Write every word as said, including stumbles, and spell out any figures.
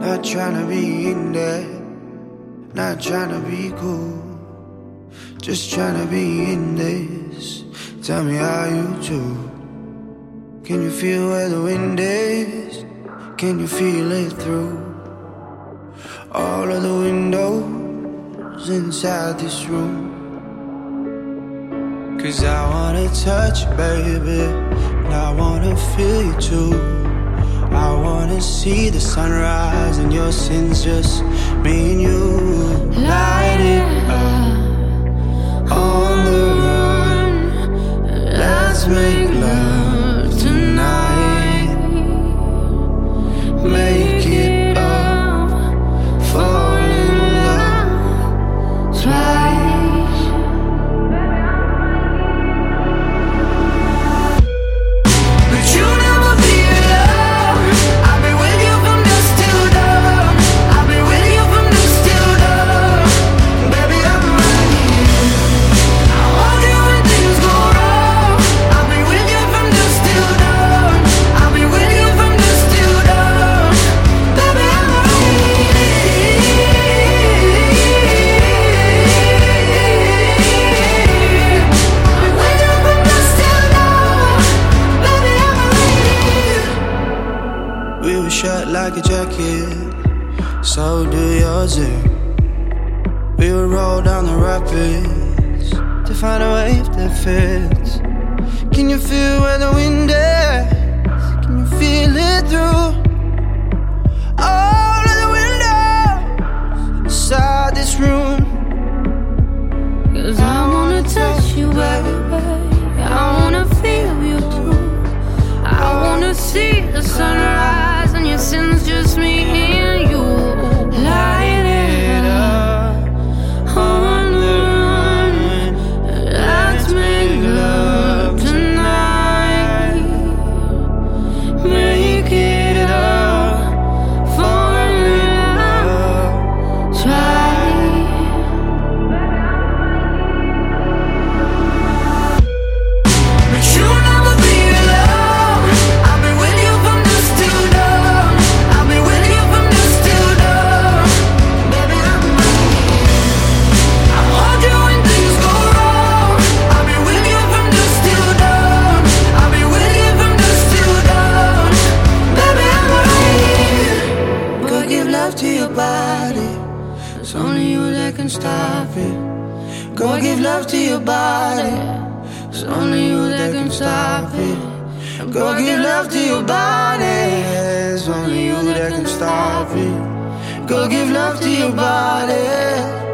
Not tryna be in there, not tryna be cool, just tryna be in this. Tell me how you do. Can you feel where the wind is? Can you feel it through all of the windows inside this room? Cause I wanna touch you, baby, and I wanna feel you too. I wanna see the sunrise and your sins, just me and you. Light it up on the run. Let's make love tonight. Make it up, fall in love twice. But you never be alone. I've been with you from dusk till dawn. I've been with you from dusk till dawn. Baby, I'm right here. I want you when things go wrong. I've been with you from dusk till dawn. I've been with you from dusk till dawn. Baby, I'm right here. I've been with you from dusk till dawn. Baby, I'm right here. We were shut like a jacket, so do yours. eh? We would roll down the rapids to find a wave that fits. Can you feel where the wind is? Can you feel it through all of the windows inside this room? Cause I wanna touch you, baby. I wanna feel you too. I wanna see the sunrise and your sins, just me and you. Light it up on the run. Let's make love tonight. Make it up, fall in love twice. But you never be alone. I've been with you from dusk till dawn. I've been with you from dusk till dawn. Baby, I'm right here. I want you when things go wrong. I've been with you from dusk till dawn. I've been with you from dusk till dawn. Baby, I'm right here. Go give love to your body. It's only you that can stop it. Go give love to your body. It's only you that can stop it. Go give love to your body. It's only you that can stop it. Go give love to your body.